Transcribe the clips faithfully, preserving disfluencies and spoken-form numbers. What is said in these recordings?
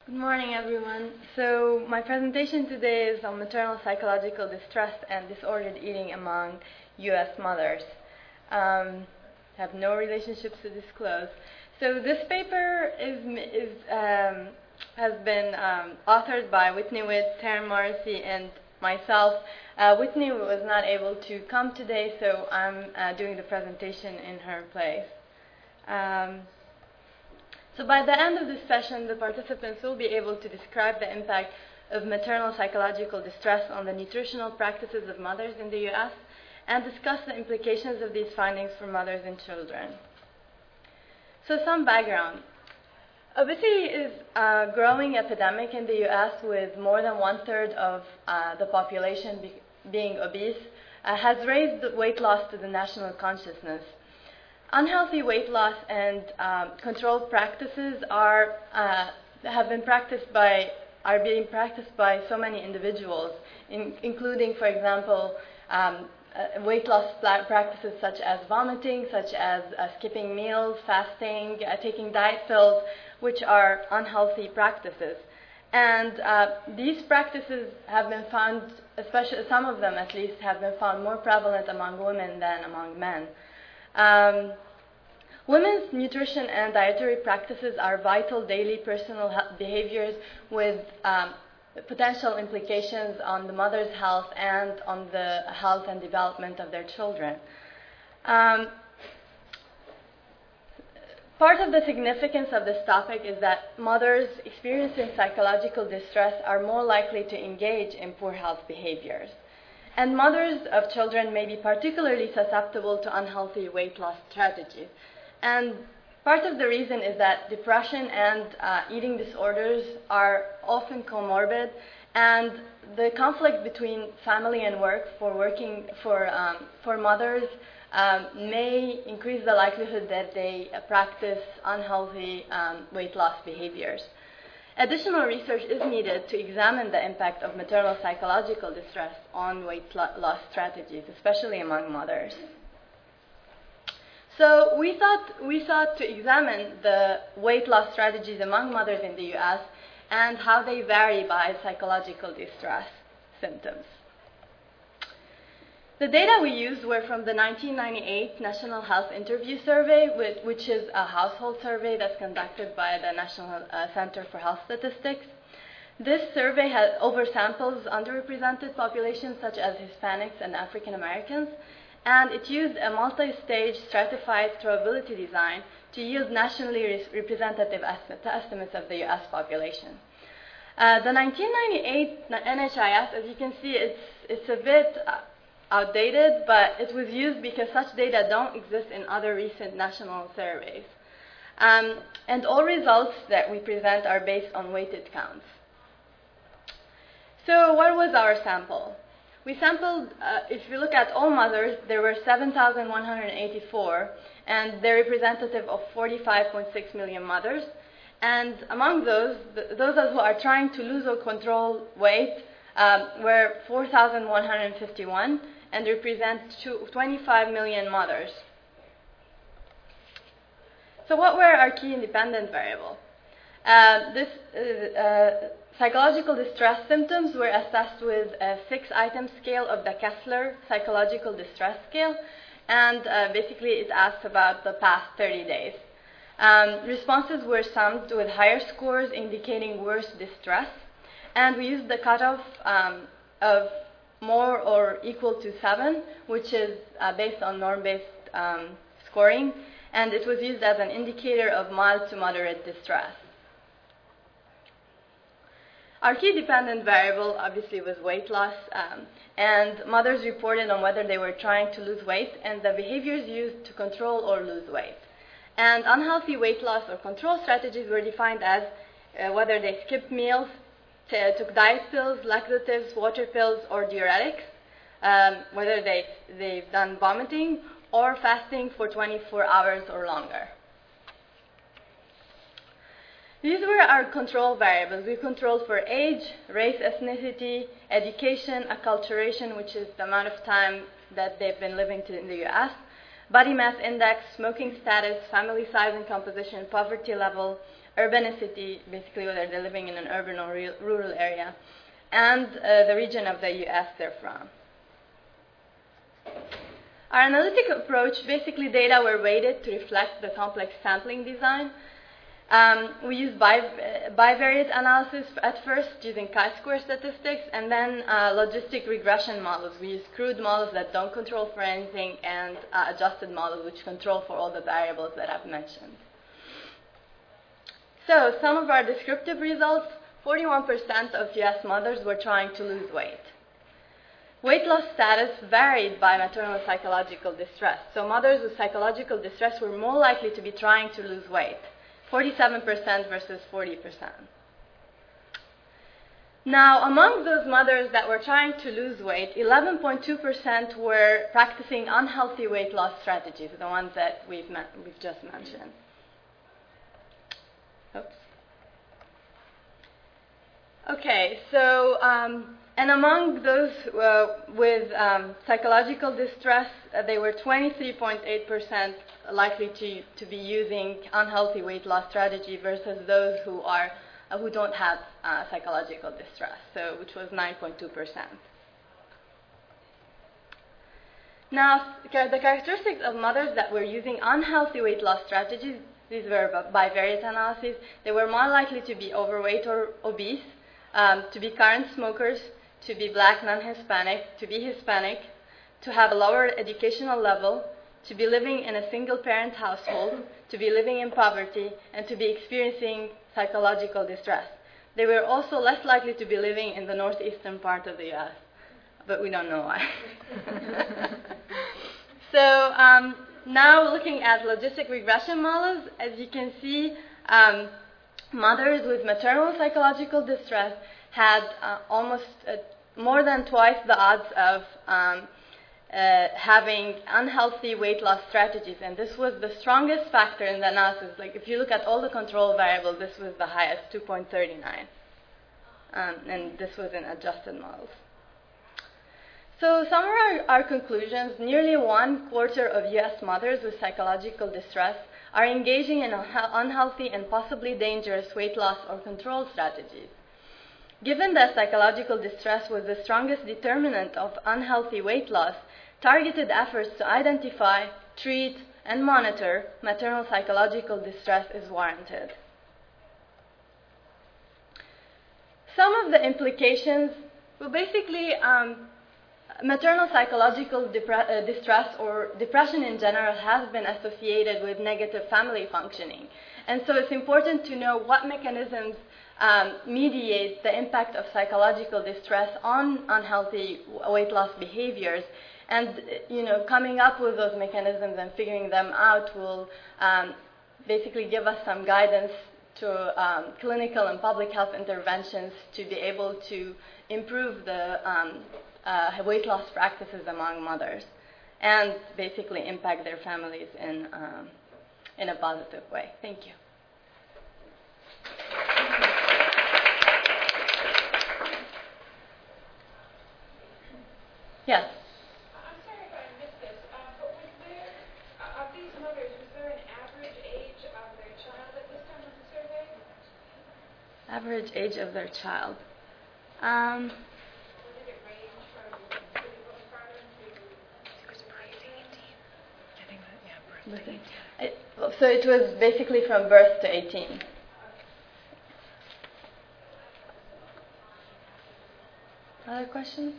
Good morning, everyone. So my presentation today is on maternal psychological distress and disordered eating among U S mothers. Um, have no relationships to disclose. So this paper is, is um, has been um, authored by Whitney Witt, Taryn Morrissey, and myself. Uh, Whitney was not able to come today, so I'm uh, doing the presentation in her place. Um, So by the end of this session, the participants will be able to describe the impact of maternal psychological distress on the nutritional practices of mothers in the U S and discuss the implications of these findings for mothers and children. So some background. Obesity is a growing epidemic in the U S with more than one-third of uh, the population be being obese, uh, has raised weight loss to the national consciousness. Unhealthy weight loss and um, control practices are uh, have been practiced by are being practiced by so many individuals, in, including, for example, um, uh, weight loss practices such as vomiting, such as uh, skipping meals, fasting, uh, taking diet pills, which are unhealthy practices. And uh, these practices have been found, especially some of them at least, have been found more prevalent among women than among men. Um, women's nutrition and dietary practices are vital daily personal behaviors with um, potential implications on the mother's health and on the health and development of their children. Um, part of the significance of this topic is that mothers experiencing psychological distress are more likely to engage in poor health behaviors. And mothers of children may be particularly susceptible to unhealthy weight loss strategies. And part of the reason is that depression and uh, eating disorders are often comorbid, and the conflict between family and work for working for um, for mothers um, may increase the likelihood that they uh, practice unhealthy um, weight loss behaviors. Additional research is needed to examine the impact of maternal psychological distress on weight loss strategies, especially among mothers. So we thought we sought to examine the weight loss strategies among mothers in the U S and how they vary by psychological distress symptoms. The data we used were from the nineteen ninety-eight National Health Interview Survey, which is a household survey that's conducted by the National uh, Center for Health Statistics. This survey had oversamples underrepresented populations such as Hispanics and African Americans, and it used a multi-stage stratified probability design to yield nationally representative estimates of the U S population. Uh, the nineteen ninety-eight N H I S, as you can see, it's, it's a bit uh, outdated, but it was used because such data don't exist in other recent national surveys. Um, and all results that we present are based on weighted counts. So what was our sample? We sampled, uh, if you look at all mothers, there were seven thousand one hundred eighty-four, and they're representative of forty-five point six million mothers. And among those, th those who are trying to lose or control weight um, were four thousand one hundred fifty-one, and represent twenty-five million mothers. So what were our key independent variables? Uh, this uh, uh, psychological distress symptoms were assessed with a six-item scale of the Kessler Psychological Distress Scale, and uh, basically it asks about the past thirty days. Um, responses were summed with higher scores indicating worse distress, and we used the cutoff um, of more or equal to seven, which is uh, based on norm-based um, scoring, and it was used as an indicator of mild to moderate distress. Our key dependent variable obviously was weight loss, um, and mothers reported on whether they were trying to lose weight and the behaviors used to control or lose weight. And unhealthy weight loss or control strategies were defined as uh, whether they skipped meals, took diet pills, laxatives, water pills, or diuretics, um, whether they, they've done vomiting or fasting for twenty-four hours or longer. These were our control variables. We controlled for age, race, ethnicity, education, acculturation, which is the amount of time that they've been living in the U S, body mass index, smoking status, family size and composition, poverty level, urbanicity, basically whether they're living in an urban or real, rural area, and uh, the region of the U S they're from. Our analytic approach, basically data were weighted to reflect the complex sampling design. Um, we used biv bivariate analysis at first using chi-square statistics, and then uh, logistic regression models. We used crude models that don't control for anything, and uh, adjusted models which control for all the variables that I've mentioned. So some of our descriptive results, forty-one percent of U S mothers were trying to lose weight. Weight loss status varied by maternal psychological distress. So mothers with psychological distress were more likely to be trying to lose weight, forty-seven percent versus forty percent. Now, among those mothers that were trying to lose weight, eleven point two percent were practicing unhealthy weight loss strategies, the ones that we've, we've just mentioned. Oops. Okay, so, um, and among those uh, with um, psychological distress, uh, they were twenty-three point eight percent likely to, to be using unhealthy weight loss strategy versus those who are uh, who don't have uh, psychological distress, so which was nine point two percent. Now, the characteristics of mothers that were using unhealthy weight loss strategies, these were bivariate analyses. They were more likely to be overweight or obese, um, to be current smokers, to be black, non-Hispanic, to be Hispanic, to have a lower educational level, to be living in a single-parent household, to be living in poverty, and to be experiencing psychological distress. They were also less likely to be living in the northeastern part of the U S, but we don't know why. So um, now looking at logistic regression models, as you can see, um, mothers with maternal psychological distress had uh, almost uh, more than twice the odds of um, uh, having unhealthy weight loss strategies. And this was the strongest factor in the analysis. Like if you look at all the control variables, this was the highest, two point three nine. Um, and this was in adjusted models. So some of our, our conclusions, nearly one quarter of U S mothers with psychological distress are engaging in unhealthy and possibly dangerous weight loss or control strategies. Given that psychological distress was the strongest determinant of unhealthy weight loss, targeted efforts to identify, treat, and monitor maternal psychological distress is warranted. Some of the implications, well, basically, um, maternal psychological uh, distress or depression in general has been associated with negative family functioning. And so it's important to know what mechanisms um, mediate the impact of psychological distress on unhealthy weight loss behaviors. And, you know, coming up with those mechanisms and figuring them out will um, basically give us some guidance to um, clinical and public health interventions to be able to improve the um, uh, weight loss practices among mothers and basically impact their families in, um, in a positive way. Thank you. Yes? I'm sorry if I missed this, uh, but was there, uh, of these mothers, was there an average age of their child at this time of the survey? Average age of their child. Um, Or did it range from pretty postpartum to eighteen? I think that, yeah, birth to eighteen. It, so it was basically from birth to eighteen. Other questions?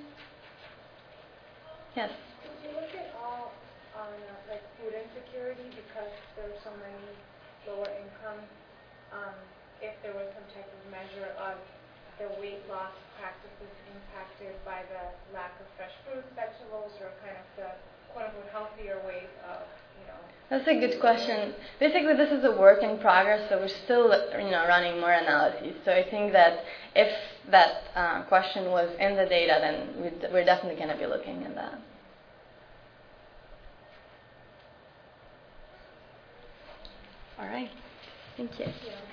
Yes. Did you look at all on uh, like food insecurity because there were so many lower income? Um, if there was some type of measure of the weight loss practices impacted by the lack of fresh fruits, vegetables, or kind of the quote-unquote healthier ways of, you know? That's a good question. Basically, this is a work in progress, so we're still, you know, running more analyses. So I think that if that uh, question was in the data, then we'd, we're definitely going to be looking at that. All right. Thank you. Yeah.